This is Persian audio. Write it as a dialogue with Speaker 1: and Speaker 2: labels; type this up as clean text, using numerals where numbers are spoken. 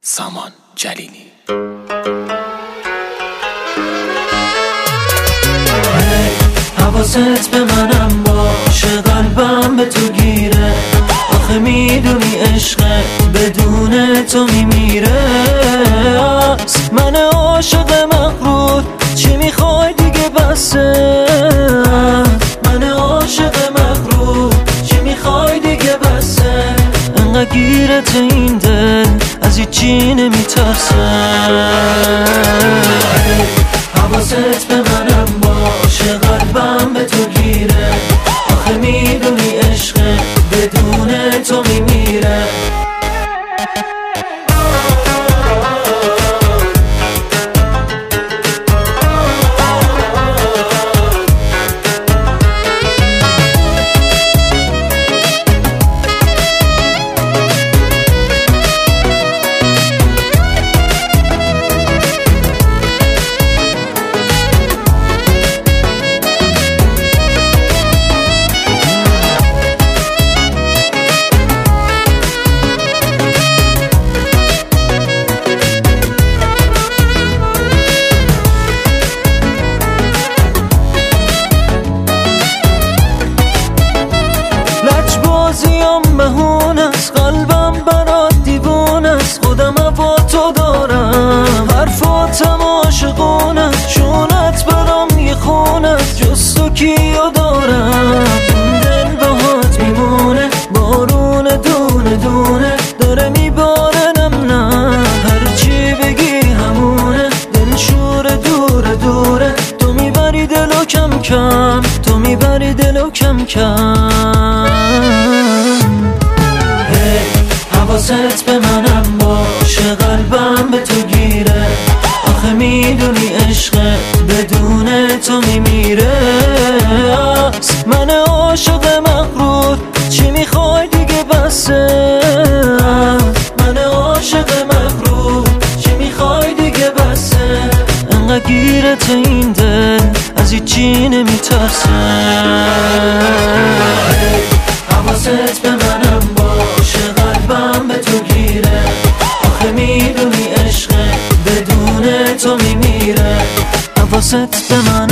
Speaker 1: سامان جلیلی.
Speaker 2: حواست به منم باشه، قلبم به تو گیره. آخه میدونی عشقه بدون تو میمیره. من عاشق مغرور، چی میخوای دیگه بسه. من عاشق مغرور، چی میخوای دیگه بسه. انقدر گیرت این دل از هیچی نمیترسه. حواست به منم باشه، قلبم به تو گیره. آخه میدونی عشقه بدون تو میمیره. مهون است، قلبم برات دیوونه است. خودم با تو دارم، حرفاتم عاشقونه است. چونت برام یه خونه است، جز تو کیو دارم. این دل باهات میمونه، بارون دونه دونه داره میباره. نه هرچی بگی همونه، دل شور دوره دوره. تو میبری دلو کم کم، تو میبری دلو کم کم. حواست به منم باشه، قلبم به تو گیره. آخه میدونی عشقه بدون تو میمیره. من عاشق مغرور، چی میخوای دیگه بسه. من عاشق مغرور، چی میخوای دیگه بسه. انقدر گیرت این دل از هیچی نمیترسه. حواست به منم باشه، قلبم به تو گیره. آخه میدونی عشقه بدون تو میمیره. حواست به من